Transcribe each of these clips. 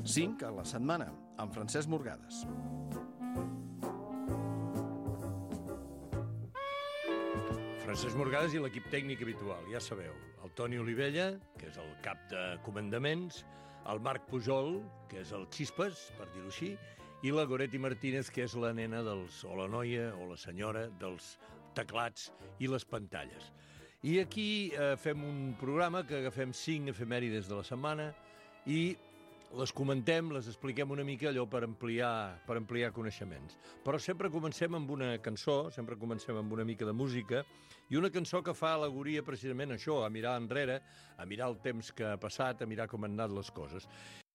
5 a la setmana, amb Francesc Morgades. Francesc Morgades i l'equip tècnic habitual, ja sabeu. El Toni Olivella, que és el cap de comandaments, el Marc Pujol, que és el Xispes, per dir-ho així, i la Goretti Martínez, que és la nena o la noia o la senyora dels teclats i les pantalles. I aquí fem un programa que agafem 5 efemèrides de la setmana i les comentem, les expliquem una mica allò per ampliar coneixements. Però sempre comencem amb una cançó, sempre comencem amb una mica de música, i una cançó que fa al·legoria precisament això, a mirar enrere, a mirar el temps que ha passat, a mirar com han anat les coses.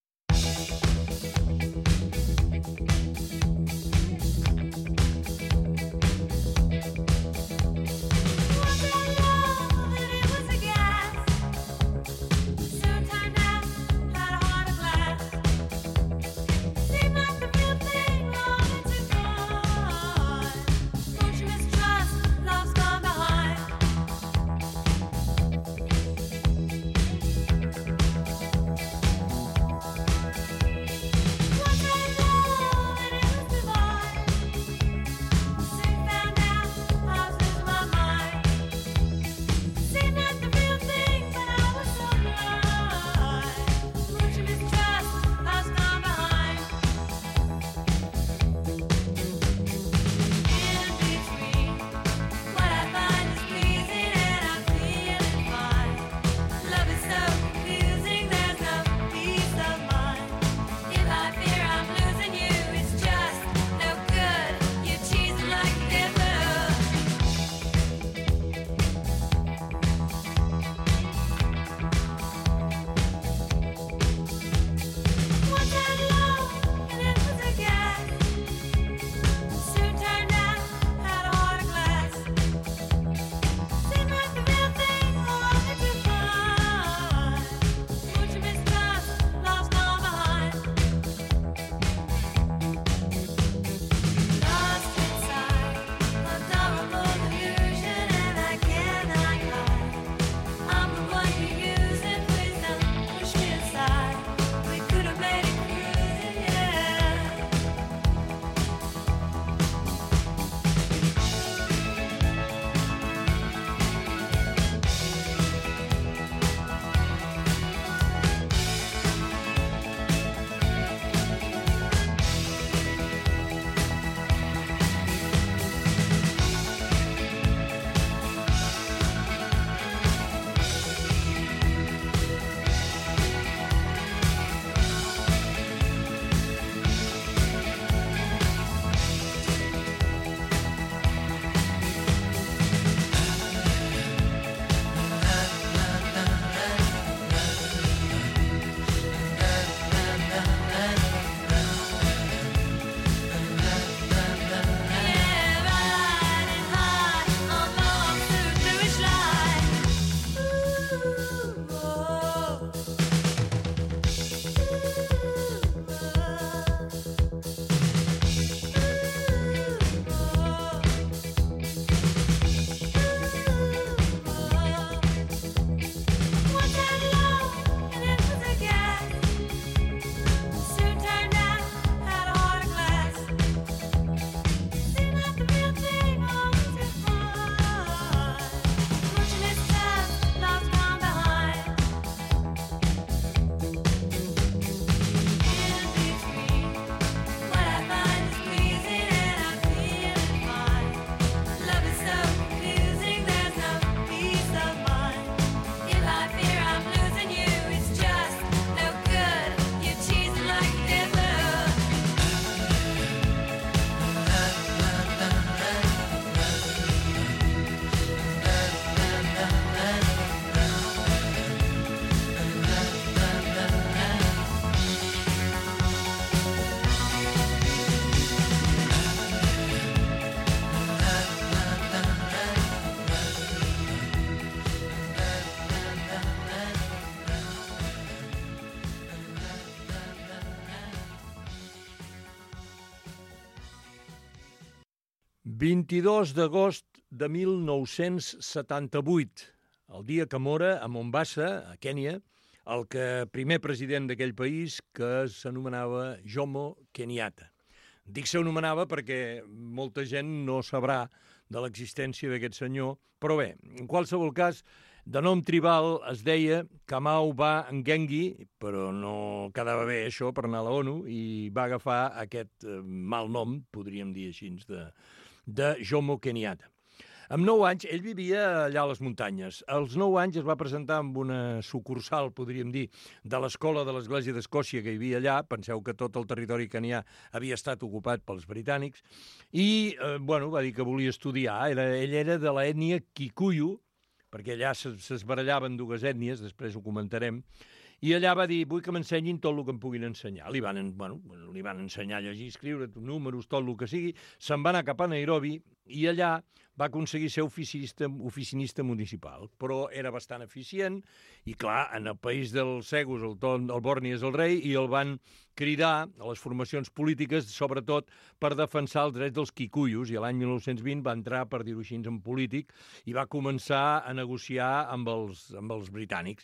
« 22 d'agost de 1978, el dia que mora a Mombasa, a Kènia, el primer president d'aquell país, que s'anomenava Jomo Kenyatta. Dic s'anomenava perquè molta gent no sabrà de l'existència d'aquest senyor, però bé, en qualsevol cas, de nom tribal es deia Kamau-Ba Ngengi, però no quedava bé això per anar a la ONU, i va agafar aquest mal nom, podríem dir així, de Jomo Kenyatta. Amb 9 anys, ell vivia allà a les muntanyes. Als 9 anys es va presentar amb una sucursal, podríem dir, de l'escola de l'Església d'Escòcia que hi havia allà. Penseu que tot el territori canià havia estat ocupat pels britànics. I, va dir que volia estudiar. Ell era de l'ètnia Kikuyu, perquè allà s'esbarallaven dues ètnies, després ho comentarem, i allà va dir, vull que m'ensenyin tot el que em puguin ensenyar. Li van ensenyar a llegir, escriure, números, tot el que sigui. Se'n va anar cap a Nairobi i allà va aconseguir ser oficinista municipal, però era bastant eficient i, clar, en el país dels cegos el Borni és el rei i el van cridar a les formacions polítiques, sobretot per defensar els drets dels kikuyus, i l'any 1920 va entrar, per dir-ho així, en polític i va començar a negociar amb els britànics.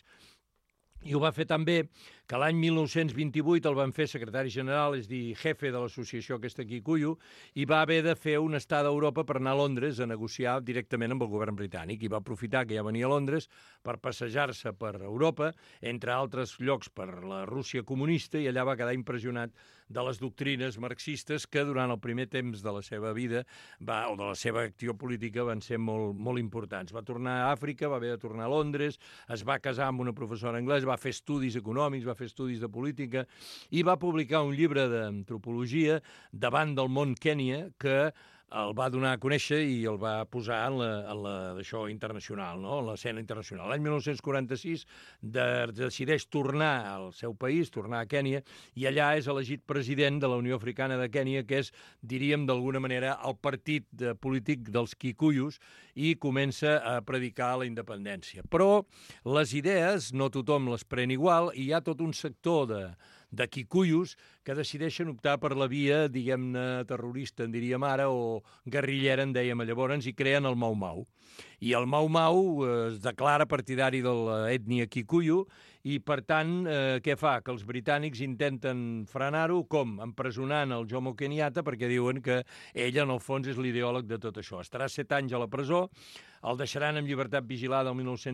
I ho va fer també que l'any 1928 el van fer secretari general, és dir, jefe de l'associació aquesta Kikuyu, i va haver de fer una estada a Europa per anar a Londres a negociar directament amb el govern britànic. I va aprofitar que ja venia a Londres per passejar-se per Europa, entre altres llocs per la Rússia comunista, i allà va quedar impressionat de les doctrines marxistes que durant el primer temps de la seva vida o de la seva acció política van ser molt, molt importants. Va tornar a Àfrica, va haver de tornar a Londres, es va casar amb una professora anglesa, va fer estudis econòmics, va fer estudis de política i va publicar un llibre d'antropologia davant del món Kènia que el va donar a conèixer i el va posar en l'això internacional, no? En l'escena internacional. L'any 1946 decideix tornar al seu país, tornar a Kènia, i allà és elegit president de la Unió Africana de Kènia, que és, diríem d'alguna manera, el partit polític dels Kikuyus, i comença a predicar la independència. Però les idees no tothom les pren igual i hi ha tot un sector de Kikuyus que decideixen optar per la via, diguem-ne, terrorista, en diríem ara, o guerrillera, en dèiem llavors, i creen el Mau Mau. I el Mau Mau es declara partidari de l'ètnia Kikuyu i, per tant, què fa? Que els britànics intenten frenar-ho, com? Empresonant el Jomo Kenyatta, perquè diuen que ell, en el fons, és l'ideòleg de tot això. Estarà 7 anys a la presó, el deixaran en llibertat vigilada el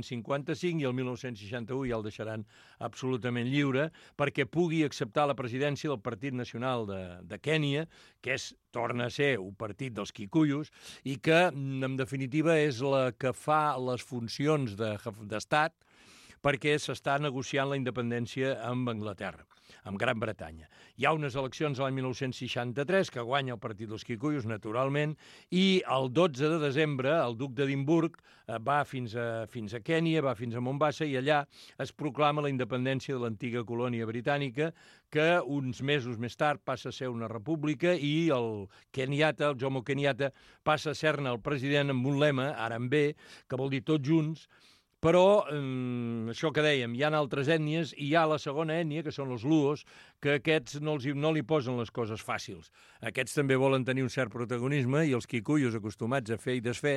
1955 i el 1961 ja el deixaran absolutament lliure perquè pugui acceptar la presidència del Partit Nacional de Kènia, que torna a ser un partit dels Kikuyus i que, en definitiva, és la que fa les funcions d'estat perquè s'està negociant la independència amb Anglaterra, amb Gran Bretanya. Hi ha unes eleccions l'any 1963 que guanya el Partit dels Kikuyus, naturalment, i el 12 de desembre el duc d'Edimburg va fins a Kènia, va fins a Mombasa, i allà es proclama la independència de l'antiga colònia britànica, que uns mesos més tard passa a ser una república i el Kenyatta, el Jomo Kenyatta, passa a ser-ne el president amb un lema, ara en B, que vol dir tots junts. Però, això que dèiem, hi ha altres ètnies i hi ha la segona ètnia, que són els luos, que aquests no li posen les coses fàcils. Aquests també volen tenir un cert protagonisme i els Kikuyus, acostumats a fer i desfer,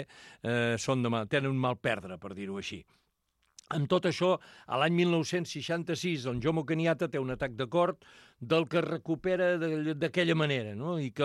tenen un mal perdre, per dir-ho així. Amb tot això, a l'any 1966, el Jomo Kenyatta té un atac de cor del que recupera d'aquella manera, no? I que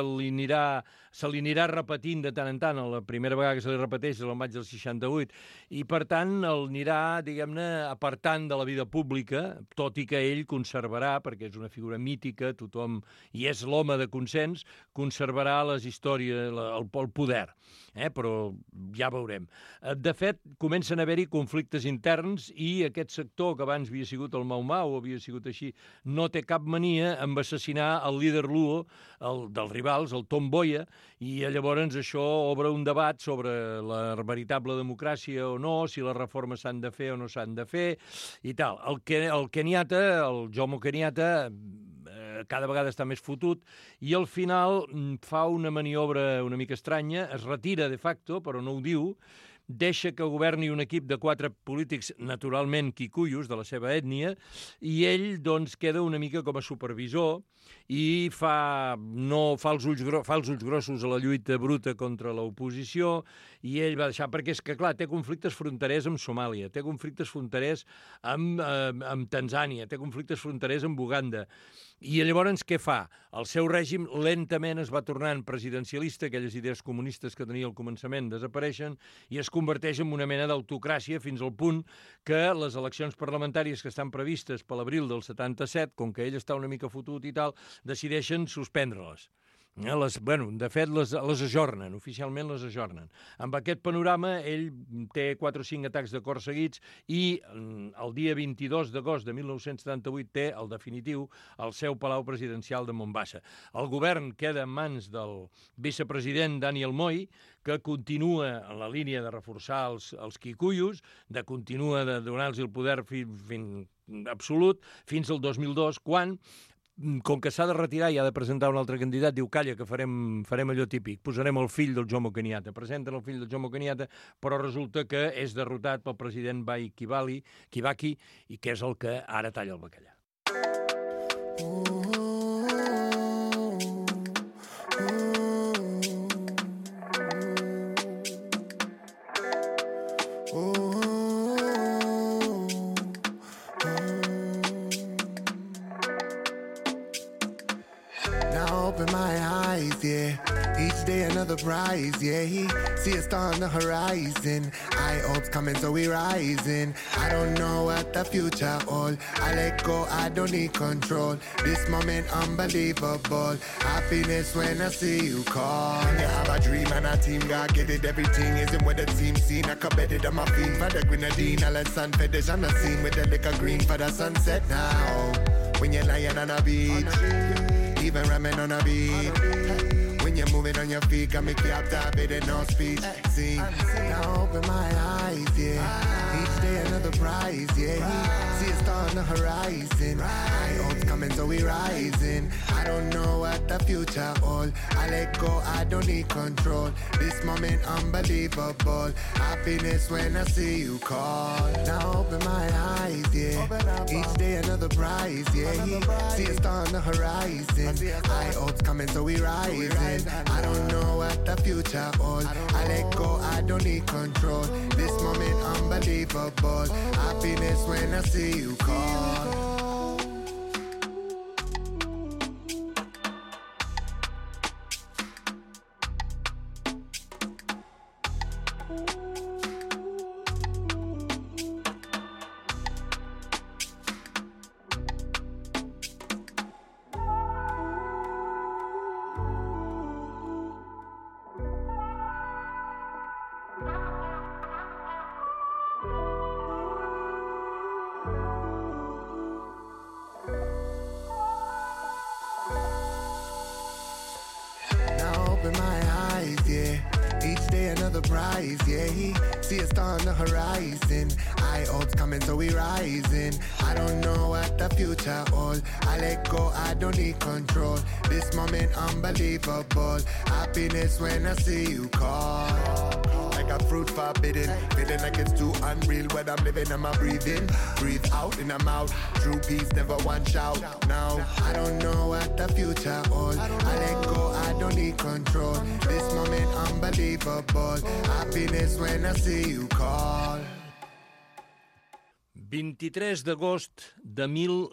se li anirà repetint de tant en tant. La primera vegada que se li repeteix és el maig del 68, i per tant el anirà, diguem-ne, apartant de la vida pública, tot i que ell conservarà, perquè és una figura mítica, tothom, i és l'home de consens, conservarà les històries, el poder, però ja veurem. De fet, comencen a haver-hi conflictes interns i aquest sector, que abans havia sigut el Mau Mau, havia sigut així, no té cap mania amb assassinar el líder luo dels rivals, el Tom Mboya, i llavors això obre un debat sobre la veritable democràcia o no, si les reformes s'han de fer o no s'han de fer, i tal. El Kenyatta, el Jomo Kenyatta, cada vegada està més fotut, i al final fa una maniobra una mica estranya, es retira de facto, però no ho diu, deixa que governi un equip de 4 polítics naturalment quicuyos de la seva ètnia i ell doncs, queda una mica com a supervisor i fa els ulls grossos a la lluita bruta contra l'oposició i ell va deixar, perquè és que, clar, té conflictes fronterers amb Somàlia, té conflictes fronterers amb Tanzània, té conflictes fronterers amb Uganda. I llavors què fa? El seu règim lentament es va tornant presidencialista, aquelles idees comunistes que tenia al començament desapareixen i es converteix en una mena d'autocràcia fins al punt que les eleccions parlamentàries que estan previstes per l'abril del 77, com que ell està una mica fotut i tal, decideixen suspendre-les. De fet, les ajornen, oficialment les ajornen. Amb aquest panorama, ell té 4 o 5 atacs de cor seguits i el dia 22 d'agost de 1978 té, el definitiu, el seu palau presidencial de Mombasa. El govern queda en mans del vicepresident Daniel Moi, que continua en la línia de reforçar els quicuyos, continua de donar-los el poder absolut fins al 2002, quan com que s'ha de retirar i ha de presentar un altre candidat, diu, calla, que farem allò típic, posarem el fill del Jomo Kenyatta. Presenten el fill del Jomo Kenyatta, però resulta que és derrotat pel president Mwai Kibaki, i que és el que ara talla el bacallà. Each day another prize, yeah. See a star on the horizon. High hopes coming, so we rising. I don't know what the future holds. I let go, I don't need control. This moment unbelievable. Happiness when I see you call. You have a dream and a team, God get it. Everything isn't what the team seen. I could bet it on my feet for the grenadine. All the sun fetish on the scene with the liquor green for the sunset now. When you're lying on a beach, even ramen on a beach. When you're moving on your feet, got me captivated, no speech. See, now open my eyes, yeah. Each day another prize, yeah. See a star on the horizon. High hopes coming, so we rising. I don't know what the future holds. I let go, I don't need control. This moment unbelievable. Happiness when I see you call. Now open my eyes, yeah. Each day another prize, yeah. See a star on the horizon. High hopes coming, so we rising. I don't know what the future holds. I let go, I don't need control. This moment unbelievable. Happiness when I see you call. Prize, yeah. See a star on the horizon. High hopes coming, so we rising. I don't know what the future holds. I let go, I don't need control. This moment unbelievable. Happiness when I see you call. Like a fruit forbidden, feeling like it's too unreal. When I'm living, I'm a breathing. Breathe out in the mouth. True peace, never one shout. Now I don't know what the future holds. I let go, I don't need control. This moment unbelievable. Happiness when I see you call. 23 d'agost de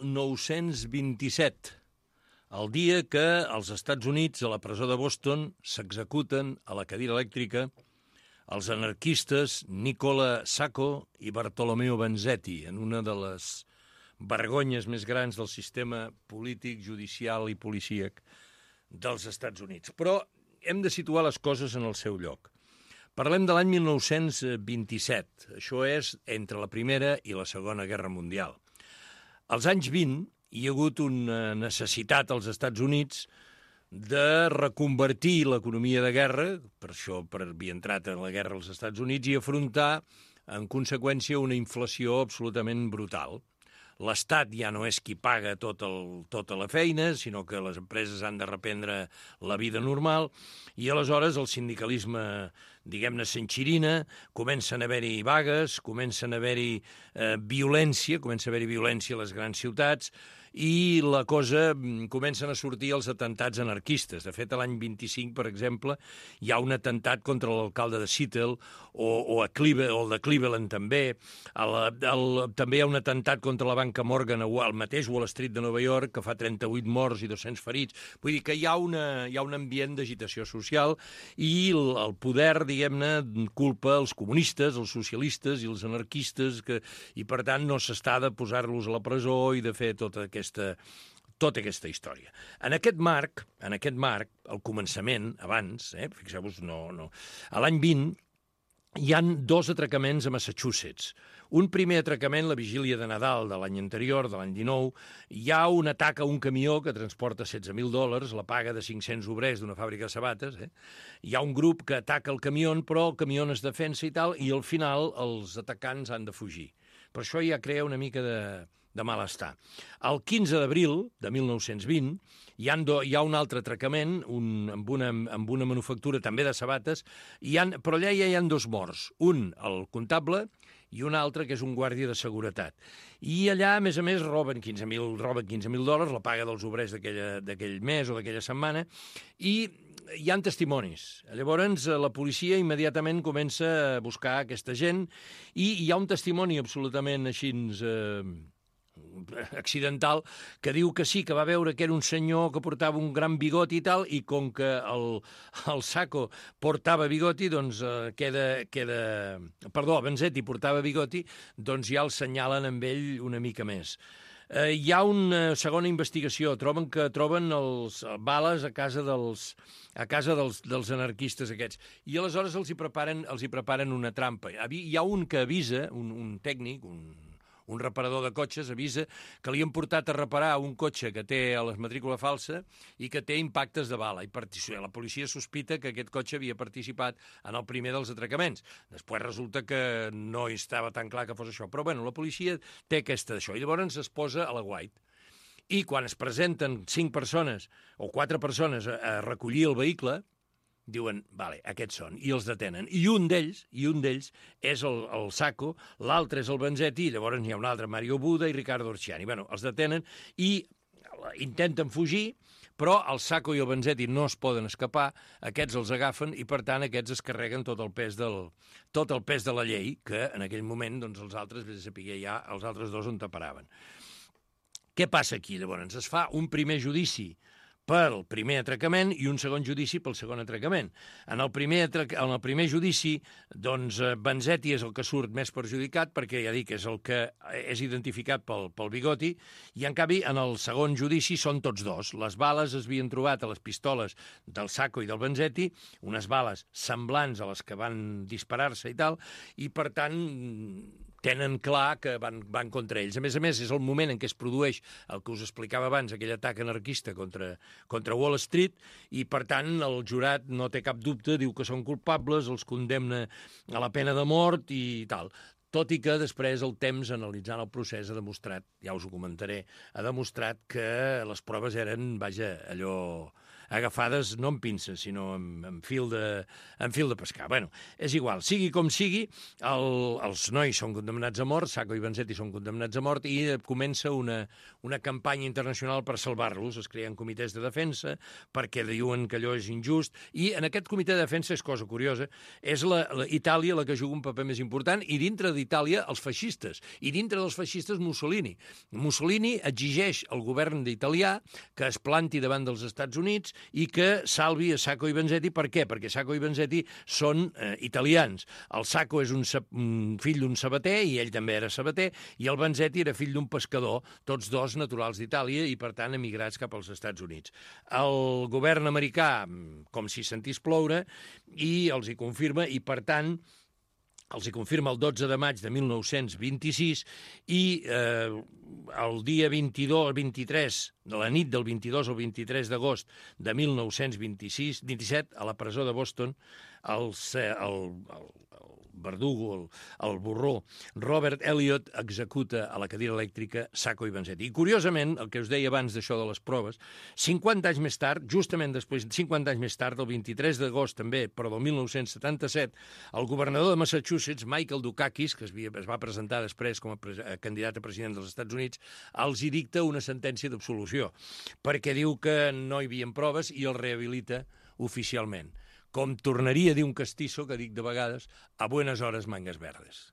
1927, el dia que als Estats Units, a la presó de Boston, s'executen a la cadira elèctrica els anarquistes Nicola Sacco i Bartolomeo Vanzetti, en una de les vergonyes més grans del sistema polític, judicial i policíac dels Estats Units. Però hem de situar les coses en el seu lloc. Parlem de l'any 1927, això és entre la Primera i la Segona Guerra Mundial. Als anys 20 hi ha hagut una necessitat als Estats Units de reconvertir l'economia de guerra, per això havia entrat en la guerra als Estats Units, i afrontar, en conseqüència, una inflació absolutament brutal. L'Estat ja no és qui paga tota la feina, sinó que les empreses han de reprendre la vida normal, i aleshores el sindicalisme diguem-ne, s'enxirina, comencen a haver-hi vagues, comencen a haver-hi violència, comença a haver-hi violència a les grans ciutats, i la cosa comencen a sortir els atentats anarquistes. De fet, l'any 25, per exemple, hi ha un atemptat contra l'alcalde de Seattle o el de Cleveland també. També hi ha un atemptat contra la banca Morgan al mateix Wall Street de Nova York, que fa 38 morts i 200 ferits. Vull dir que hi ha un ambient d'agitació social i el poder, diguem-ne, culpa els comunistes, els socialistes i els anarquistes, i per tant no s'està de posar-los a la presó i de fer tota aquesta història. En aquest marc, al començament, abans, fixeu-vos, a l'any 20, hi han 2 atracaments a Massachusetts. Un primer atracament, la vigília de Nadal de l'any anterior, de l'any 19, hi ha un atac a un camió que transporta $16.000, la paga de 500 obrers d'una fàbrica de sabates. Hi ha un grup que ataca el camió, però el camió es defensa i tal, i al final els atacants han de fugir. Per això ja crea una mica de malestar. El 15 d'abril de 1920 hi ha un altre atracament amb una manufactura també de sabates, però allà ja hi ha 2 morts. Un, el comptable, i un altre que és un guàrdia de seguretat. I allà, a més, roben $15.000, la paga dels obrers d'aquell mes o d'aquella setmana, i hi ha testimonis. Llavors, la policia immediatament comença a buscar aquesta gent, i hi ha un testimoni absolutament així accidental, que diu que sí, que va veure que era un senyor que portava un gran bigoti i tal, i com que el Sacco portava bigoti, doncs Vanzetti portava bigoti, doncs ja el senyalen amb ell una mica més. Hi ha una segona investigació. Troben els bales a casa dels anarquistes aquests. I aleshores els hi preparen una trampa. Hi ha un que avisa, un tècnic, un reparador de cotxes, avisa que li han portat a reparar un cotxe que té a la matrícula falsa i que té impactes de bala. La policia sospita que aquest cotxe havia participat en el primer dels atracaments. Després resulta que no estava tan clar que fos això. Però, bueno, la policia té d'això. I llavors es posa a l'aguait. I quan es presenten 5 persones o 4 persones a recollir el vehicle, diuen, vale, aquests són, i els detenen. I un d'ells és el Sacco, l'altre és el Vanzetti, i llavors n'hi ha un altre, Mario Buda i Riccardo Orciani. Bueno, els detenen i intenten fugir, però el Sacco i el Vanzetti no es poden escapar, aquests els agafen i, per tant, aquests es carreguen tot el pes de la llei, que en aquell moment, doncs, els altres, vés a saber ja, els altres 2 on taparaven. Què passa aquí, llavors? Es fa un primer judici pel primer atracament i un segon judici pel segon atracament. En el primer judici, doncs, Vanzetti és el que surt més perjudicat perquè, ja dic, és el que és identificat pel bigoti, i, en canvi, en el segon judici són tots 2. Les bales es havien trobat a les pistoles del Sacco i del Vanzetti, unes bales semblants a les que van disparar-se i tal, i, per tant, tenen clar que van contra ells. A més, és el moment en què es produeix el que us explicava abans, aquell atac anarquista contra Wall Street, i, per tant, el jurat no té cap dubte, diu que són culpables, els condemna a la pena de mort i tal. Tot i que després el temps, analitzant el procés, ha demostrat, ja us ho comentaré, ha demostrat que les proves eren, allò agafades no amb pinces, sinó amb fil de pescar. Bueno, és igual, sigui com sigui, els nois són condemnats a mort, Sacco i Vanzetti són condemnats a mort, i comença una campanya internacional per salvar-los. Es creen comitès de defensa perquè diuen que allò és injust, i en aquest comitè de defensa, és cosa curiosa, és Itàlia la que juga un paper més important, i dintre d'Itàlia els feixistes, i dintre dels feixistes Mussolini. Mussolini exigeix al govern d'italià que es planti davant dels Estats Units i que salvi a Sacco i Vanzetti. Per què? Perquè Sacco i Vanzetti són italians. El Sacco és un fill d'un sabater, i ell també era sabater, i el Vanzetti era fill d'un pescador, tots 2 naturals d'Itàlia i, per tant, emigrats cap als Estats Units. El govern americà, com si sentís ploure, i els hi confirma, i, per tant, els hi confirma el 12 de maig de 1926, i el dia 23, de la nit del 22 al 23 d'agost de 1927, a la presó de Boston, el verdugo, el borró, Robert Elliot executa a la cadira elèctrica Sacco i Vanzetti. I curiosament, el que us deia abans d'això de les proves, 50 anys més tard, justament després, 50 anys més tard, el 23 d'agost també, però del 1977, el governador de Massachusetts, Michael Dukakis, que es va presentar després com a candidat a president dels Estats Units, els hi dicta una sentència d'absolució, perquè diu que no hi havia proves i el rehabilita oficialment. Com tornaria a dir un castizo, que dic de vegades, a buenas horas mangas verdes.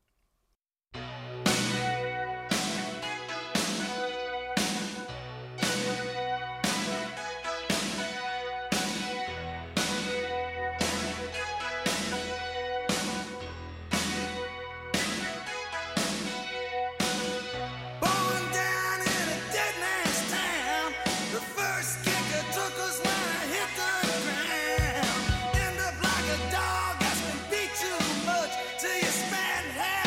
Till you spend half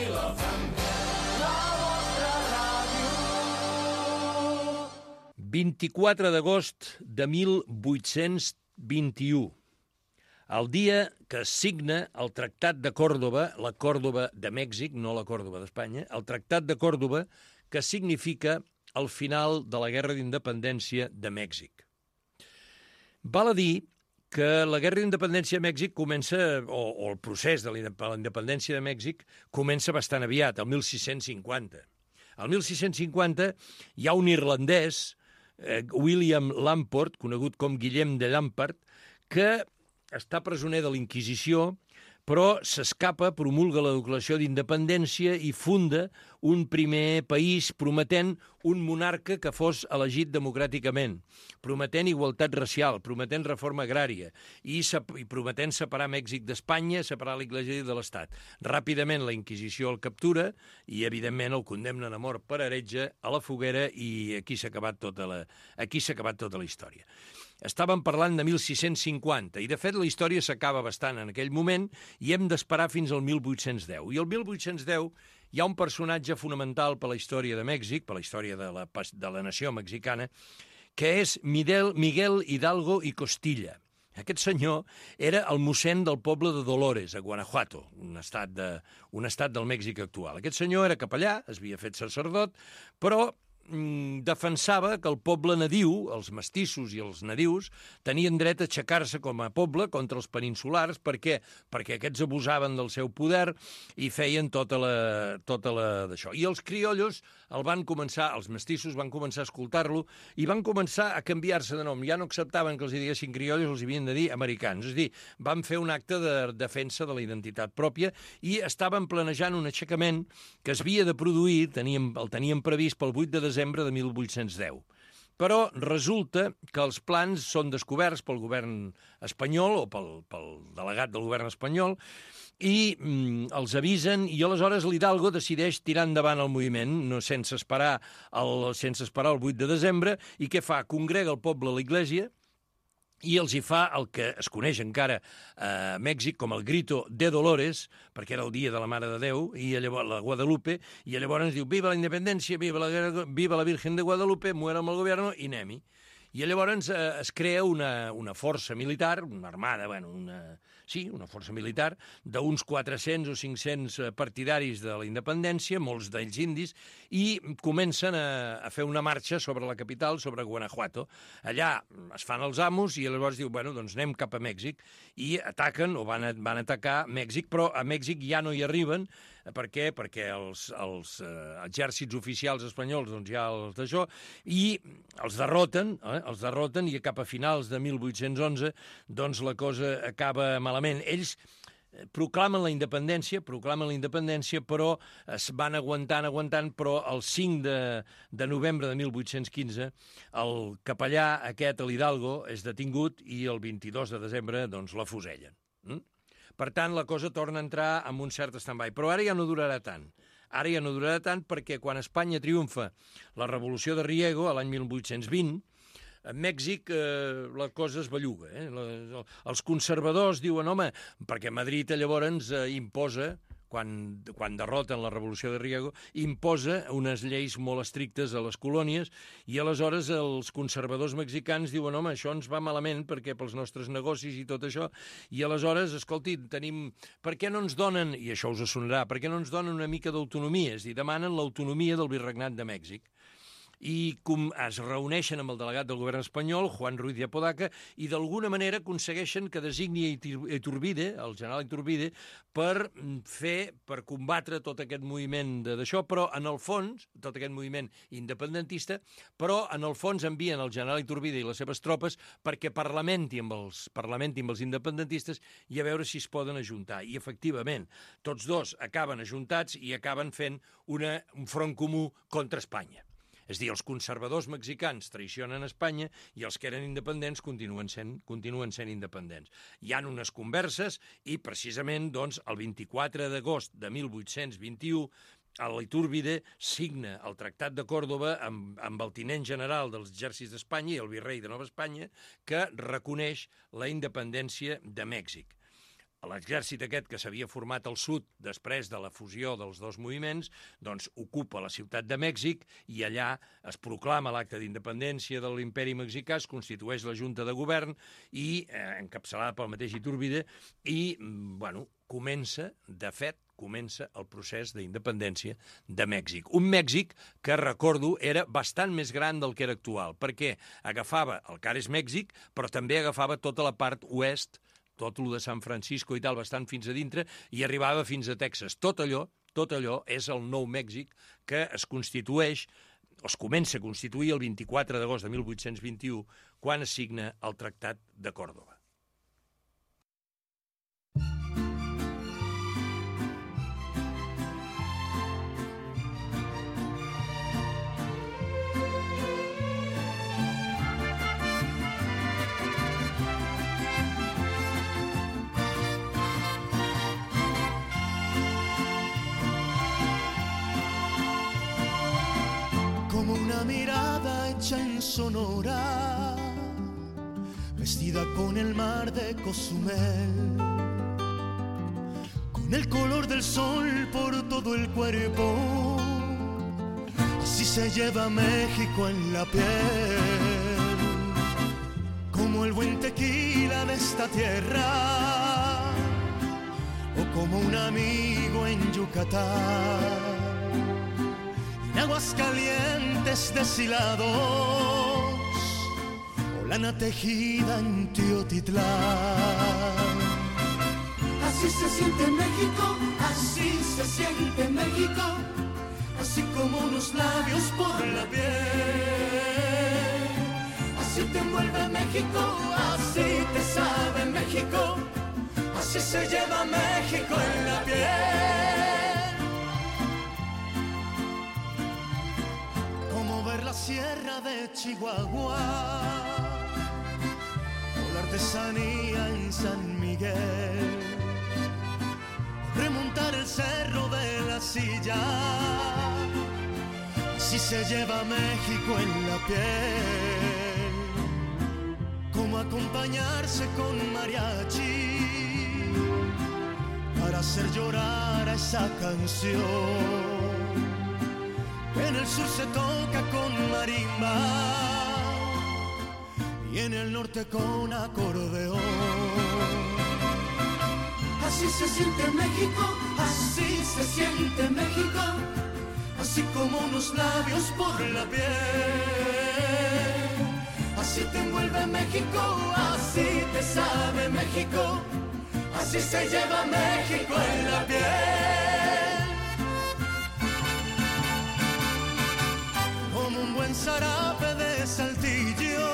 la vostra ràdio. 24 d'agost de 1821. El dia que es signa el Tractat de Còrdova, la Còrdova de Mèxic, no la Còrdova d'Espanya, el Tractat de Còrdova, que significa el final de la Guerra d'Independència de Mèxic. Val a dir que la Guerra d'Independència de Mèxic comença, o el procés de la independència de Mèxic, comença bastant aviat, el 1650. El 1650 hi ha un irlandès, William Lamport, conegut com Guillem de Lampart, que està presoner de la Inquisició, però s'escapa, promulga la Declaració d'Independència i funda un primer país prometent un monarca que fos elegit democràticament, prometent igualtat racial, prometent reforma agrària i prometent separar Mèxic d'Espanya, separar l'Església de l'Estat. Ràpidament la Inquisició el captura i, evidentment, el condemnen a mort per heretge a la foguera i aquí s'ha acabat tota la història. Estàvem parlant de 1650 i, de fet, la història s'acaba bastant en aquell moment i hem d'esperar fins al 1810. I al 1810 hi ha un personatge fonamental per la història de Mèxic, per la història de la nació mexicana, que és Miguel Hidalgo i Costilla. Aquest senyor era el mossèn del poble de Dolores, a Guanajuato, un estat del Mèxic actual. Aquest senyor era capellà, es havia fet sacerdot, però defensava que el poble nadiu, els mestissos i els nadius, tenien dret a aixecar-se com a poble contra els peninsulars. Per què? Perquè aquests abusaven del seu poder i feien tota la d'això. I els criollos els mestissos van començar a escoltar-lo i van començar a canviar-se de nom. Ja no acceptaven que els diguessin criollos, els havien de dir americans. És a dir, van fer un acte de defensa de la identitat pròpia i estaven planejant un aixecament que es havia de produir, el tenien previst pel 8 de desembre de 1810. Però resulta que els plans són descoberts pel govern espanyol o pel delegat del govern espanyol i els avisen i aleshores l'Hidalgo decideix tirar endavant el moviment sense esperar el 8 de desembre i què fa? Congrega el poble a l'església i els hi fa el que es coneix encara a Mèxic com el Grito de Dolores, perquè era el dia de la Mare de Déu, i llavors la Guadalupe, i llavors diu «Viva la independència, viva la Virgen de Guadalupe, muéramos el gobierno» i anem-hi. I llavors es crea una força militar, una armada, una força militar d'uns 400 o 500 partidaris de la independència, molts d'ells indis, i comencen a fer una marxa sobre la capital, sobre Guanajuato. Allà es fan els amos i llavors diu, doncs anem cap a Mèxic, i ataquen o van atacar Mèxic, però a Mèxic ja no hi arriben. Per què? Perquè els exèrcits oficials espanyols ja els d'això, i els derroten i cap a finals de 1811 doncs la cosa acaba malament. Ells proclamen la independència, però es van aguantant, però el 5 de novembre de 1815 el capellà aquest, l'Hidalgo, és detingut i el 22 de desembre doncs l'afusellen. Per tant, la cosa torna a entrar en un cert stand-by. Però ara ja no durarà tant. Perquè quan Espanya triomfa la revolució de Riego, l'any 1820, a Mèxic la cosa es belluga. Els conservadors diuen, home, perquè Madrid llavors imposa, quan derroten la revolució de Riego, imposa unes lleis molt estrictes a les colònies i aleshores els conservadors mexicans diuen, home, això ens va malament perquè pels nostres negocis i tot això, i aleshores, escolti, per què no ens donen, i això us sonarà, per què no ens donen una mica d'autonomia? És a dir, demanen l'autonomia del Virregnat de Mèxic. I es reuneixen amb el delegat del govern espanyol, Juan Ruiz de Apodaca, i d'alguna manera aconsegueixen que designi Iturbide, el general Iturbide, per combatre tot aquest moviment d'això, però en el fons, tot aquest moviment independentista, però en el fons envien el general Iturbide i les seves tropes perquè parlamenti amb els independentistes i a veure si es poden ajuntar. I efectivament, tots dos acaben ajuntats i acaben fent un front comú contra Espanya. És a dir, els conservadors mexicans traicionen Espanya i els que eren independents continuen sent independents. Hi ha unes converses i, precisament, doncs, el 24 d'agost de 1821, l'Iturbide signa el Tractat de Còrdova amb el tinent general dels exèrcits d'Espanya i el virrei de Nova Espanya, que reconeix la independència de Mèxic. l'exèrcit aquest que s'havia format al sud després de la fusió dels dos moviments, doncs ocupa la ciutat de Mèxic i allà es proclama l'acte d'independència de l'imperi mexicà, es constitueix la Junta de Govern i encapçalada pel mateix Iturbide i, bueno, comença el procés d'independència de Mèxic. Un Mèxic que, recordo, era bastant més gran del que era actual, perquè agafava el que ara és Mèxic, però també agafava tota la part oest, tot el de San Francisco i tal, bastant fins a dintre, i arribava fins a Texas. Tot allò és el nou Mèxic que es constitueix, o es comença a constituir el 24 d'agost de 1821, quan es signa el Tractat de Còrdova. Como una mirada hecha en Sonora, vestida con el mar de Cozumel, con el color del sol por todo el cuerpo, así se lleva México en la piel, como el buen tequila de esta tierra, o como un amigo en Yucatán. Aguas calientes deshilados, o lana tejida en Teotitlán. Así se siente México, así se siente México, así como unos labios por la piel. Así te envuelve México, así te sabe México, así se lleva México en la piel. Ver la sierra de Chihuahua o la artesanía en San Miguel, remontar el cerro de la Silla, así se lleva México en la piel, como acompañarse con mariachi para hacer llorar a esa canción. En el sur se toca con marimba y en el norte con acordeón. Así se siente México, así se siente México, así como unos labios por la piel. Así te envuelve México, así te sabe México, así se lleva México en la piel. Un buen zarape de Saltillo,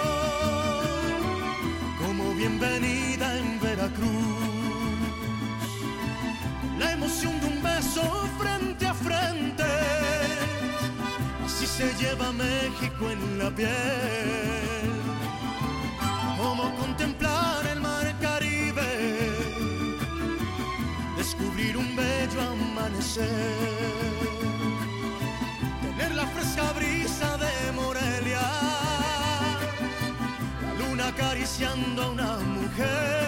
como bienvenida en Veracruz, la emoción de un beso frente a frente, así se lleva México en la piel, como contemplar el mar Caribe, descubrir un bello amanecer, tener la fresca brisa de Morelia, la luna acariciando a una mujer.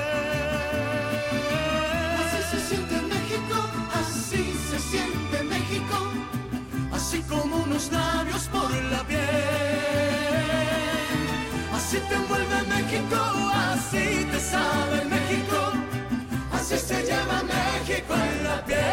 Así se siente México, así se siente México, así como unos labios por la piel. Así te envuelve México, así te sabe México, así se lleva México en la piel.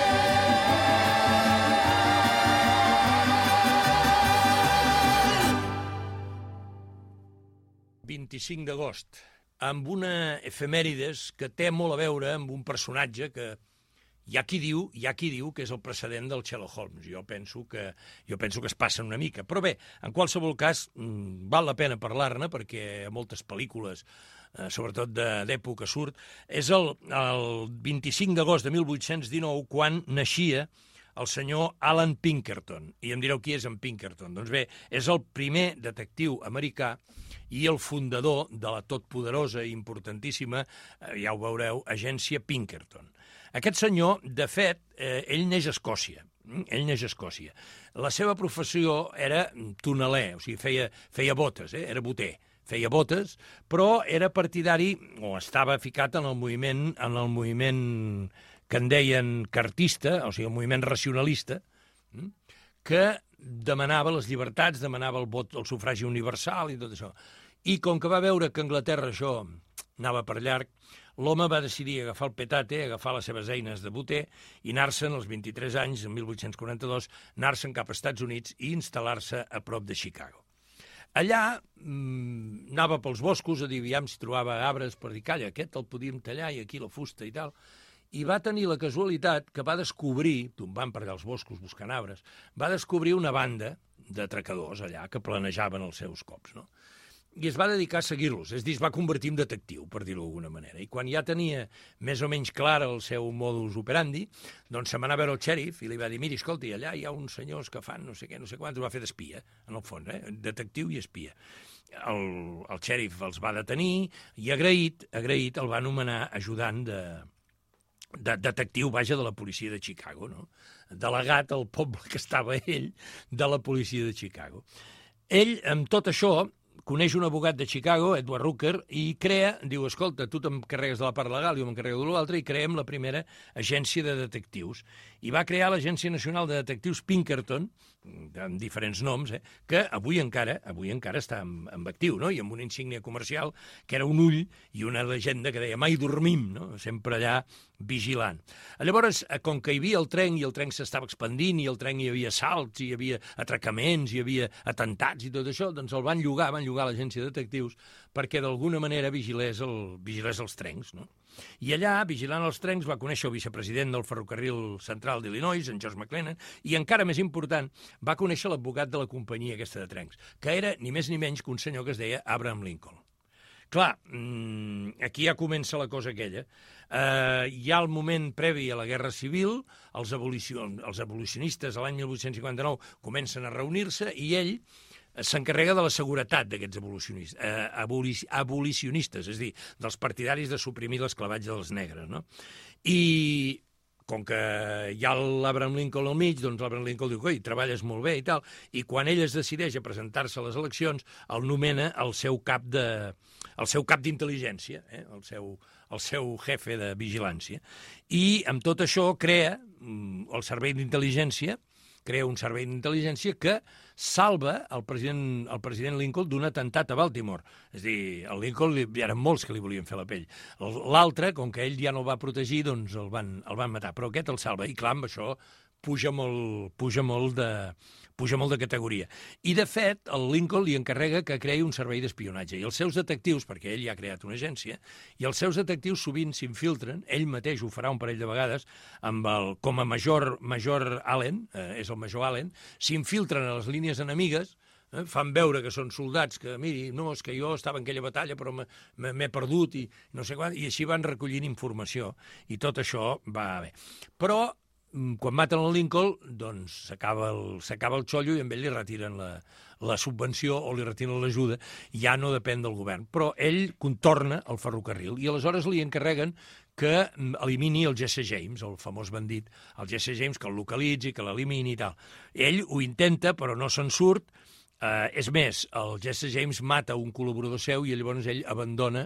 25 d'agost, amb una efemèrides que té molt a veure amb un personatge que hi ha qui diu que és el precedent del Sherlock Holmes. Jo penso que es passen una mica. Però bé, en qualsevol cas, val la pena parlar-ne perquè a moltes pel·lícules, sobretot d'època surt. És el 25 d'agost de 1819 quan naixia el senyor Alan Pinkerton. I em direu qui és en Pinkerton? Doncs bé, és el primer detectiu americà i el fundador de la totpoderosa i importantíssima, ja ho veureu, agència Pinkerton. Aquest senyor, de fet, ell neix a Escòcia. La seva professió era toneler, o sigui, feia botes, era boter, feia botes, però era partidari, o estava ficat en el moviment que en deien cartista, o sigui, el moviment racionalista, que demanava les llibertats, demanava el vot, el sufragi universal i tot això. I com que va veure que a Anglaterra això anava per llarg, l'home va decidir agafar el petate, agafar les seves eines de boter i anar-se'n als 23 anys, en 1842, anar-se'n cap als Estats Units i instal·lar-se a prop de Chicago. Allà anava pels boscos a dir, aviam si trobava arbres per dir, calla, aquest el podíem tallar i aquí la fusta i tal. I va tenir la casualitat que va descobrir, tombant per allà als boscos buscant arbres, va descobrir una banda de tracadors allà que planejaven els seus cops, no? I es va dedicar a seguir-los, és a dir, es va convertir en detectiu, per dir-ho d'alguna manera. I quan ja tenia més o menys clar el seu modus operandi, doncs se m'anà a veure el xèrif i li va dir, miri, escolti, allà hi ha uns senyors que fan no sé què, no sé quants, ho va fer d'espia, en el fons, detectiu i espia. El xèrif els va detenir i agraït el va anomenar ajudant de detectiu, vaja, de la policia de Chicago, no? Delegat al poble que estava ell de la policia de Chicago. Ell, amb tot això, coneix un abogat de Chicago, Edward Rooker, i crea, diu, escolta, tu t'encarregues de la part legal, jo m'encarrego de l'altra, i creem la primera agència de detectius. I va crear l'Agència Nacional de Detectius Pinkerton, amb diferents noms, que avui encara està en actiu, no? I amb una insígnia comercial que era un ull i una llegenda que deia mai dormim, no? Sempre allà vigilant. Llavors, com que hi havia el tren i el tren s'estava expandint i el tren hi havia salts, hi havia atracaments, hi havia atentats i tot això, doncs el van llogar l'agència de detectius perquè d'alguna manera vigilés els trens, no? I allà, vigilant els trens, va conèixer el vicepresident del ferrocarril central d'Illinois, en George McLennan, i encara més important, va conèixer l'advocat de la companyia aquesta de trens, que era ni més ni menys que un senyor que es deia Abraham Lincoln. Clar, aquí ja comença la cosa aquella. Hi ha el moment previ a la Guerra Civil, els abolicionistes a l'any 1859 comencen a reunir-se i ell s'encarrega de la seguretat d'aquests abolicionistes, és a dir, dels partidaris de suprimir l'esclavatge dels negres, no? I com que hi ha l'Abraham Lincoln al mig, doncs l'Abraham Lincoln diu, oi, treballes molt bé i tal, i quan ell es decideix a presentar-se a les eleccions, el nomena el seu cap d'intel·ligència, el seu jefe de vigilància. I amb tot això crea el servei d'intel·ligència, crea un servei d'intel·ligència que salva el president Lincoln d'un atemptat a Baltimore. És a dir, el Lincoln hi eren molts que li volien fer la pell. L'altre, com que ell ja no el va protegir, doncs el van matar. Però aquest el salva. I clar, amb això puja molt de categoria. I, de fet, el Lincoln li encarrega que creï un servei d'espionatge. I els seus detectius, perquè ell ja ha creat una agència, i els seus detectius sovint s'infiltren, ell mateix ho farà un parell de vegades, com a Major Allen, és el Major Allen, s'infiltren a les línies enemigues, fan veure que són soldats, que, miri, no, és que jo estava en aquella batalla però m'he perdut i no sé quant, i així van recollint informació. I tot això va bé. Però quan maten el Lincoln, doncs s'acaba el xollo i amb ell li retiren la subvenció o li retiren l'ajuda, ja no depèn del govern. Però ell contorna el ferrocarril i aleshores li encarreguen que elimini el Jesse James, el famós bandit, el Jesse James, que el localitzi, que l'elimini i tal. Ell ho intenta, però no se'n surt. És més, el Jesse James mata un col·laborador seu i llavors ell abandona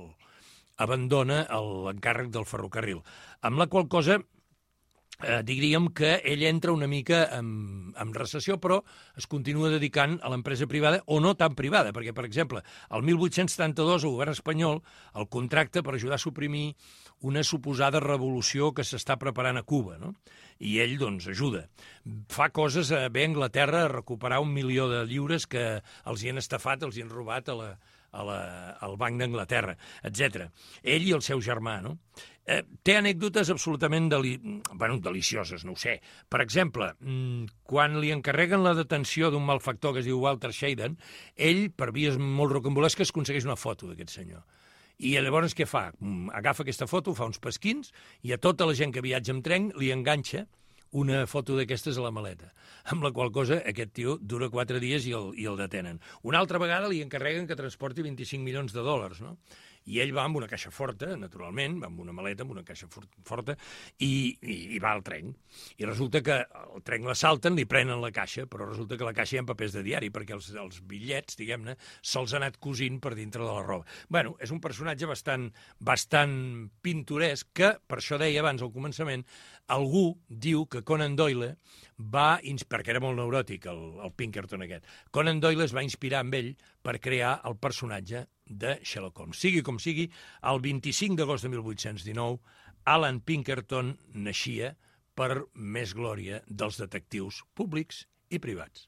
l'encàrrec del ferrocarril. Amb la qual cosa diríem que ell entra una mica en recessió, però es continua dedicant a l'empresa privada, o no tan privada, perquè, per exemple, el 1872 el govern espanyol el contracta per ajudar a suprimir una suposada revolució que s'està preparant a Cuba, no? I ell, doncs, ajuda. Fa coses bé a Anglaterra a recuperar 1 milió de lliures que els hi han estafat, els hi han robat al Banc d'Anglaterra, etc. Ell i el seu germà, no? Té anècdotes absolutament delicioses, no ho sé. Per exemple, quan li encarreguen la detenció d'un malfactor que es diu Walter Shaden, ell, per vies molt rocambolesques, aconsegueix una foto d'aquest senyor. I llavors què fa? Agafa aquesta foto, fa uns pesquins, i a tota la gent que viatja amb tren li enganxa una foto d'aquestes a la maleta, amb la qual cosa aquest tio dura 4 dies i el detenen. Una altra vegada li encarreguen que transporti $25 milions, no? I ell va amb una caixa forta, naturalment, va amb una maleta, amb una caixa forta, i va al tren. I resulta que el tren l'assalten, li prenen la caixa, però resulta que la caixa hi ha papers de diari, perquè els bitllets, diguem-ne, se'ls ha anat cosint per dintre de la roba. Bueno, és un personatge bastant pintoresc que, per això deia abans al començament, algú diu que Conan Doyle perquè era molt neuròtic, el Pinkerton aquest, Conan Doyle es va inspirar amb ell per crear el personatge de Sherlock Holmes. Sigui com sigui, el 25 d'agost de 1819, Alan Pinkerton naixia per més glòria dels detectius públics i privats.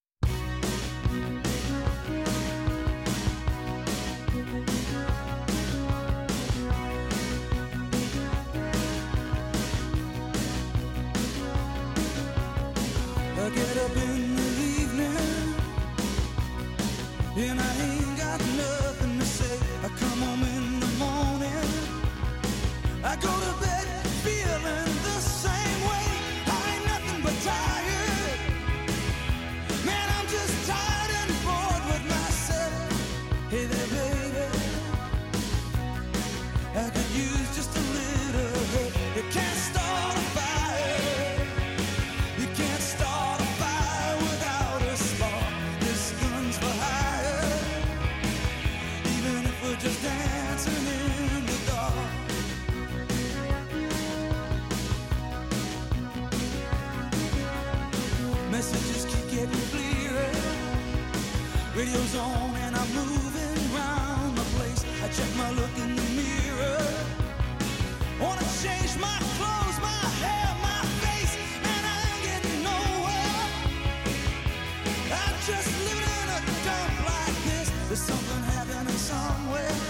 I get up in the evening and I ain't got nothing to say. I come home in the morning, I go to bed feeling the same way. I ain't nothing but tired. Man, I'm just tired and bored with myself. Hey there, baby, I could use just a little help. You can't start a fire, you can't start a fire without a spark. This gun's for hire, even if we're just dancing in the dark. Messages keep getting clearer, radio's on and I'm moving around the place. I check my look in the mirror, wanna change my clothes, my hair, my face, and I ain't getting nowhere. I'm just living in a dump like this. There's something happening somewhere.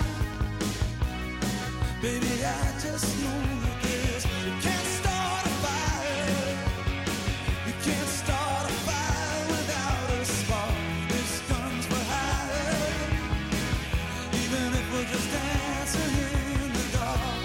Baby, I just know that this. You can't start a fire, you can't start a fire without a spark. This gun's for hire, even if we're just dancing in the dark.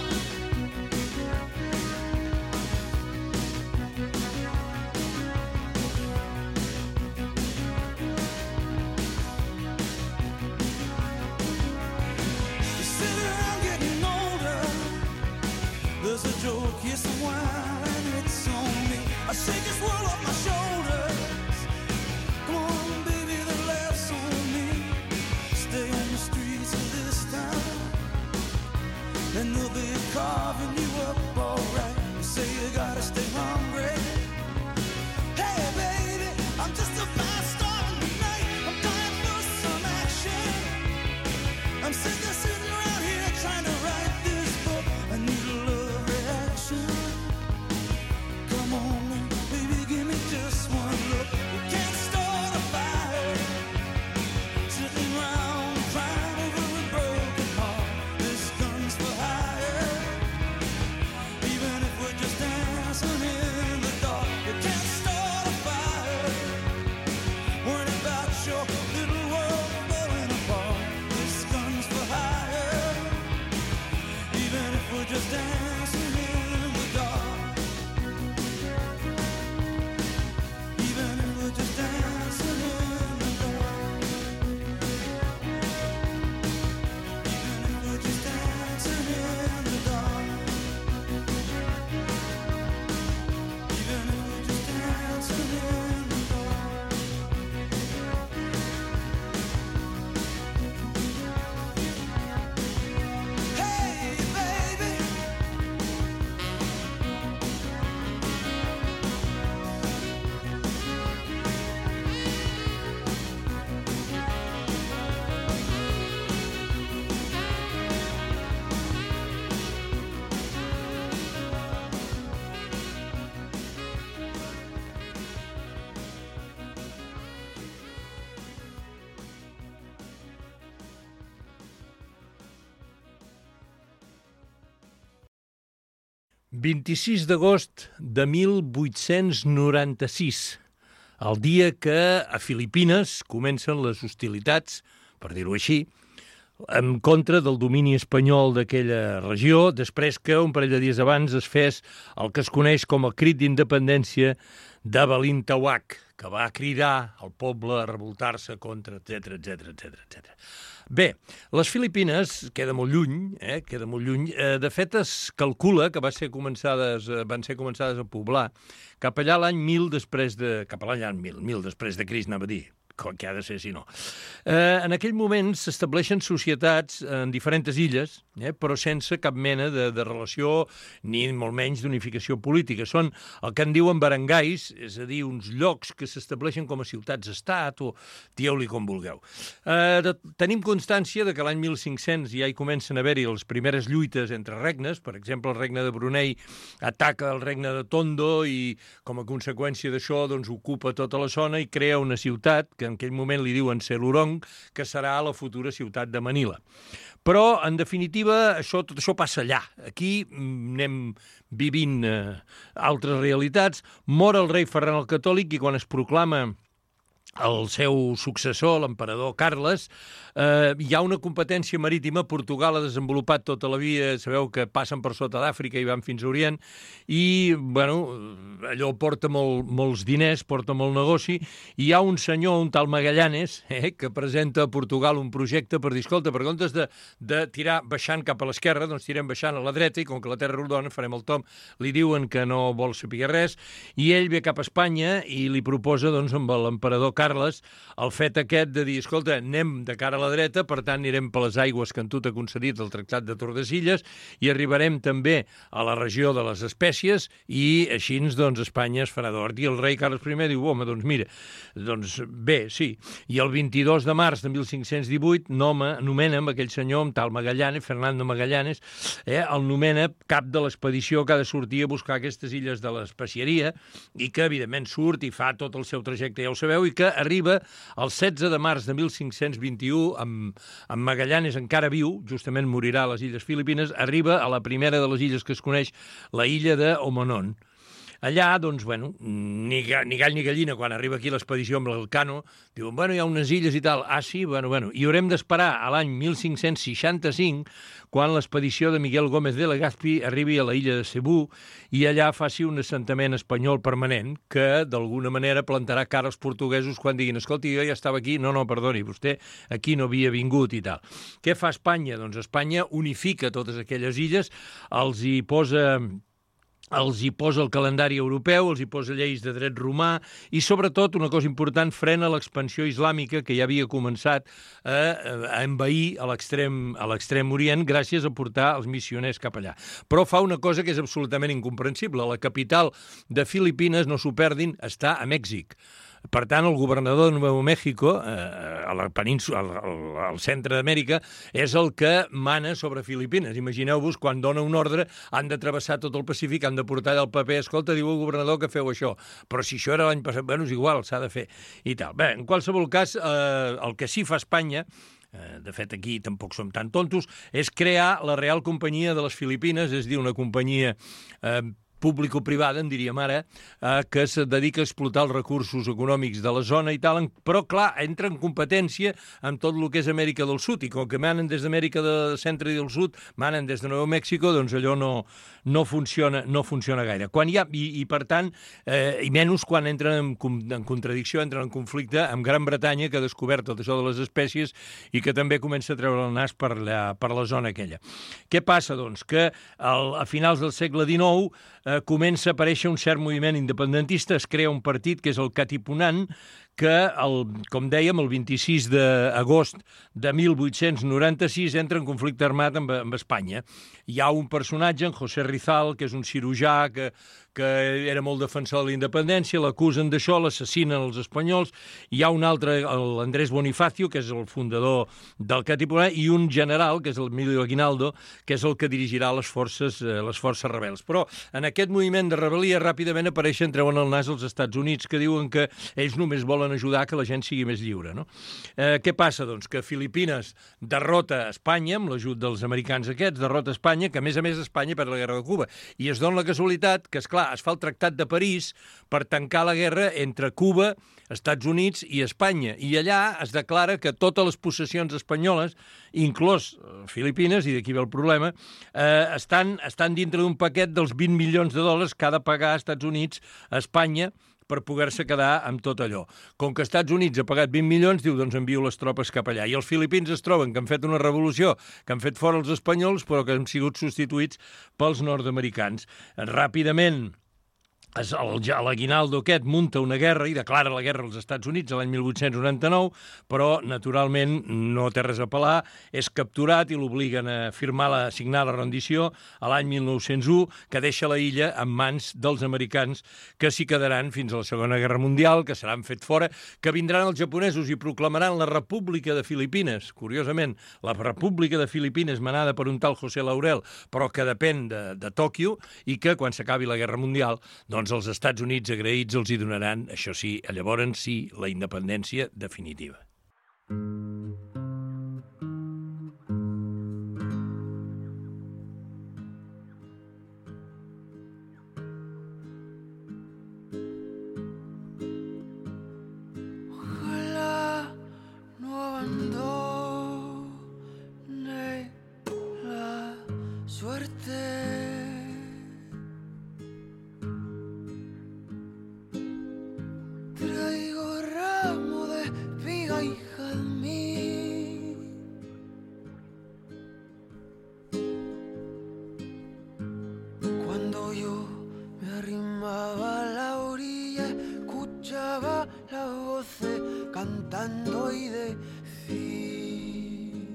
You sit around getting older, there's a joke, here's some wine, and it's on me. I shake this world off my shoulders. Come on, baby, the laughs on me. Stay on the streets of this town, and they'll be carving you up alright. You say you gotta stay hungry. Hey, baby, I'm just about starting tonight. I'm dying for some action. I'm sick of sitting around here trying to write this book. I need a love reaction. Come on, baby, give me just one look. You can't start a fire, sitting around crying over a broken heart. This gun's for hire, even if we're just dancing in the dark. You can't start a fire, worrying about your little world falling apart. This gun's for hire, even if we're just dancing in the dark. Even if we're just dancing in the dark. Even if we're just dancing in the dark. Even if we're just dancing in the dark. Hey, baby. – 26 d'agost de 1896, el dia que a Filipines comencen les hostilitats, per dir-ho així, en contra del domini espanyol d'aquella regió, després que un parell de dies abans es fes el que es coneix com el crit d'independència de Balintawak, que va cridar al poble a revoltar-se contra, etc. Bé, les Filipines queda molt lluny, queda molt lluny. De fet, es calcula que van ser començades a poblar cap allà l'any 1000 després de... Cap a l'any 1000 després de Crist, anava a dir, que ha de ser si no. En aquell moment s'estableixen societats en diferents illes, però sense cap mena de relació ni molt menys d'unificació política. Són el que en diuen barangais, és a dir, uns llocs que s'estableixen com a ciutats-estat o dieu-li com vulgueu. Tenim constància de que l'any 1500 ja hi comencen a haver-hi les primeres lluites entre regnes. Per exemple, el regne de Brunei ataca el regne de Tondo i com a conseqüència d'això doncs, ocupa tota la zona i crea una ciutat que en aquell moment li diuen Selurong, que serà la futura ciutat de Manila. Però, en definitiva, tot això passa allà. Aquí anem vivint altres realitats. Mor el rei Ferran el Catòlic i quan es proclama el seu successor, l'emperador Carles, hi ha una competència marítima. Portugal ha desenvolupat tota la via, sabeu que passen per sota d'Àfrica i van fins a Orient, i bueno, allò porta molts diners, porta molt negoci, i hi ha un senyor, un tal Magallanes, que presenta a Portugal un projecte per dir, escolta, per comptes de tirar baixant cap a l'esquerra, doncs tirem baixant a la dreta, i com que la terra és rodona, farem el tom, li diuen que no vol saber res, i ell ve cap a Espanya i li proposa, doncs, amb l'emperador Carles, el fet aquest de dir, escolta, anem de cara a la dreta, per tant anirem per les aigües que en tu t'ha concedit el Tractat de Tordesillas i arribarem també a la regió de les Espècies i així, doncs, Espanya es farà d'hort. I el rei Carles I diu, home, doncs mira, doncs bé, sí. I el 22 de març de 1518 nomena amb aquell senyor, amb tal Magallanes, Fernando Magallanes, el nomena cap de l'expedició que ha de sortir a buscar aquestes illes de l'especieria i que, evidentment, surt i fa tot el seu trajecte, ja ho sabeu, i que arriba el 16 de març de 1521, amb Magallanes encara viu, justament morirà a les Illes Filipines, arriba a la primera de les illes que es coneix, la illa de Omonon. Allà, doncs, bueno, ni gall ni gallina, quan arriba aquí l'expedició amb l'Elcano, diuen, bueno, hi ha unes illes i tal. Ah, sí? Bueno. I haurem d'esperar a l'any 1565, quan l'expedició de Miguel Gómez de Legazpi arribi a la illa de Cebú i allà faci un assentament espanyol permanent que, d'alguna manera, plantarà cara als portuguesos quan diguin, escolti, jo ja estava aquí. No, perdoni, vostè aquí no havia vingut i tal. Què fa Espanya? Doncs Espanya unifica totes aquelles illes, els hi posa el calendari europeu, els hi posa lleis de dret romà i, sobretot, una cosa important, frena l'expansió islàmica que ja havia començat a envair a l'extrem orient gràcies a portar els missioners cap allà. Però fa una cosa que és absolutament incomprensible. La capital de Filipines, no s'ho perdin, està a Mèxic. Per tant, el governador de Nuevo México, a la península, al centre d'Amèrica, és el que mana sobre Filipines. Imagineu-vos, quan dona un ordre, han de travessar tot el Pacífic, han de portar allà el paper, escolta, diu el governador que feu això. Però si això era l'any passat, bueno, és igual, s'ha de fer. I tal. Bé, en qualsevol cas, el que sí fa Espanya, de fet aquí tampoc som tan tontos, és crear la Real Companyia de les Filipines, és a dir, una companyia público-privada, en diríem ara, que es dedica a explotar els recursos econòmics de la zona i tal, però, clar, entra en competència amb tot el que és Amèrica del Sud, i com que manen des d'Amèrica del Centre i del Sud, manen des de Nuevo México, doncs allò no funciona gaire. Quan hi ha, i per tant, i menys quan entren en contradicció, entren en conflicte amb Gran Bretanya, que ha descobert tot això de les espècies i que també comença a treure el nas per la zona aquella. Què passa, doncs? Que a finals del segle XIX comença a aparèixer un cert moviment independentista, es crea un partit que és el Katipunan, que, com dèiem, el 26 d'agost de 1896 entra en conflicte armat amb Espanya. Hi ha un personatge, en José Rizal, que és un cirurgià que era molt defensor de la independència, l'acusen d'això, l'assassinen els espanyols. Hi ha un altre, l'Andrés Bonifacio, que és el fundador del Katipunan, i un general, que és el Emilio Aguinaldo, que és el que dirigirà les forces rebels. Però en aquest moviment de rebel·lia ràpidament treuen el nas als Estats Units, que diuen que ells només volen volen ajudar que la gent sigui més lliure, no? Què passa? Doncs que Filipines derrota Espanya, amb l'ajut dels americans aquests, derrota Espanya, que a més Espanya perd la guerra de Cuba. I es dona la casualitat que, esclar, es fa el Tractat de París per tancar la guerra entre Cuba, Estats Units i Espanya. I allà es declara que totes les possessions espanyoles, inclòs Filipines, i d'aquí ve el problema, estan dintre d'un paquet dels 20 milions de dòlars que ha de pagar Estats Units a Espanya per poder-se quedar amb tot allò. Com que Estats Units ha pagat 20 milions, diu, doncs envio les tropes cap allà. I els filipins es troben que han fet una revolució, que han fet fora els espanyols, però que han sigut substituïts pels nord-americans. Ràpidament, l'aguinaldo aquest munta una guerra i declara la guerra als Estats Units l'any 1899, però naturalment no té res a pelar, és capturat i l'obliguen a signar la rendició a l'any 1901, que deixa la illa en mans dels americans, que s'hi quedaran fins a la Segona Guerra Mundial, que seran fet fora, que vindran els japonesos i proclamaran la República de Filipines. Curiosament, la República de Filipines manada per un tal José Laurel, però que depèn de Tòquio, i que quan s'acabi la Guerra Mundial, doncs els Estats Units agraïts els hi donaran, això sí, llavors sí, la independència definitiva. Ojalá no abandone la suerte. Traigo ramo de espiga y jazmín. Cuando yo me arrimaba a la orilla, escuchaba las voces cantando y decir: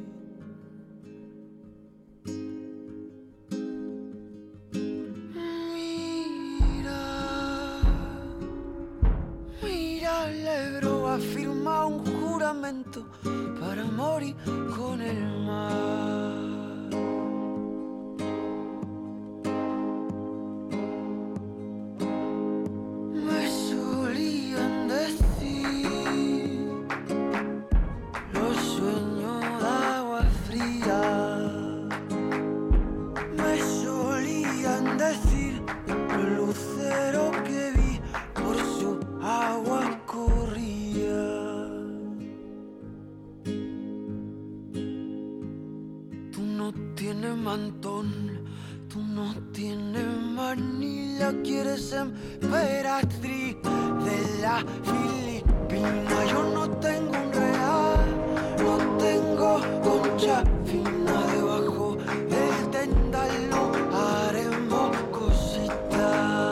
mira, el Ebro ha firmado un juramento para morir con el mar. Me solían decir los sueños de agua fría. Me solían decir los luceros que vi por su agua corría. Tú no tienes mantón, tú no tienes manila, quieres emperatriz de la Filipina. Yo no tengo un real, no tengo concha fina, debajo del tendal no haremos cositas.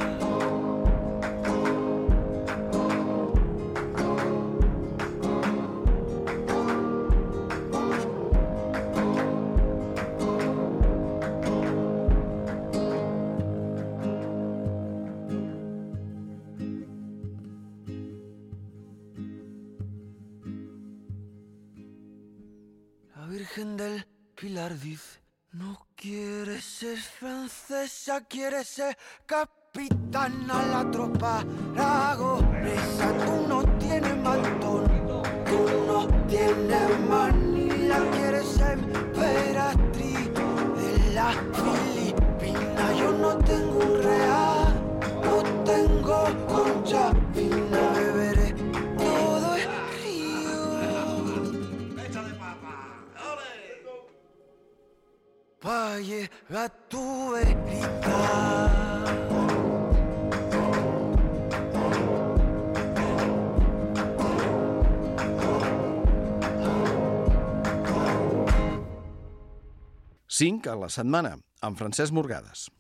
La Virgen del Pilar dice: no quiere ser francesa, quiere ser capitana. La tropa aragonesa. Tú no tienes mantón, tú no tienes manila, quieres ser emperatriz de la Filipina. Yo no tengo un real, no tengo concha fina, beberé todo el río pa' llegar a tu verita. Cinc a la setmana, amb Francesc Morgades.